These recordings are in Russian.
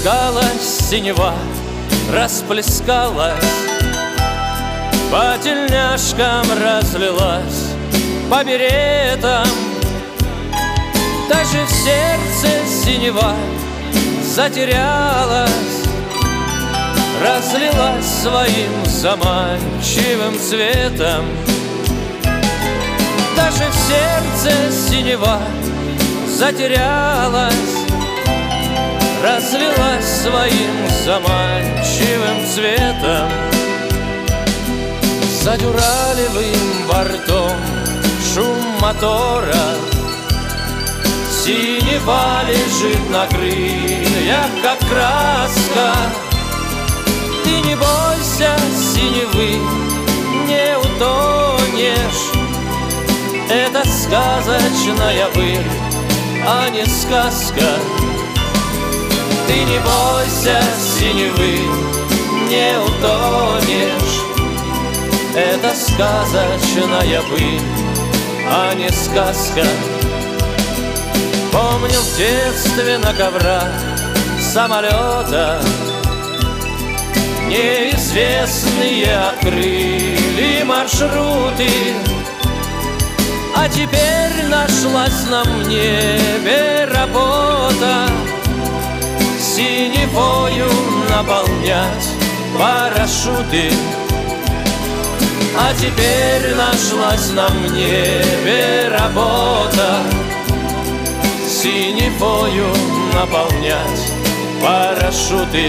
Расплескалась синева, расплескалась, по тельняшкам разлилась, по беретам. Даже в сердце синева затерялась, разлилась своим заманчивым цветом. Даже в сердце синева затерялась, разлилась своим заманчивым цветом. За дюралевым бортом шум мотора, синева лежит на крыльях, как краска. Ты не бойся синевы, не утонешь. Это сказочная быль, а не сказка. Ты не бойся синевы, не утонешь. Это сказочная быль, а не сказка. Помню в детстве на коврах самолета неизвестные открыли маршруты. А теперь нашлась на небе работа синевою наполнять парашюты. А теперь нашлась на небе работа синевою наполнять парашюты.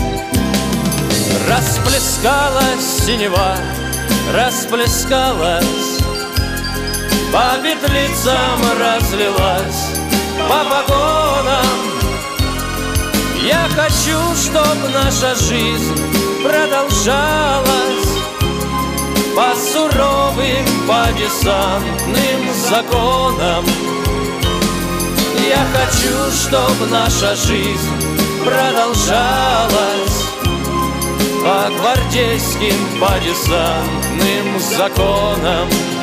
Расплескалась синева, расплескалась, по петлицам разлилась, по погонам. Я хочу, чтоб наша жизнь продолжалась по суровым, по десантным законам. Я хочу, чтоб наша жизнь продолжалась по гвардейским, по десантным законам.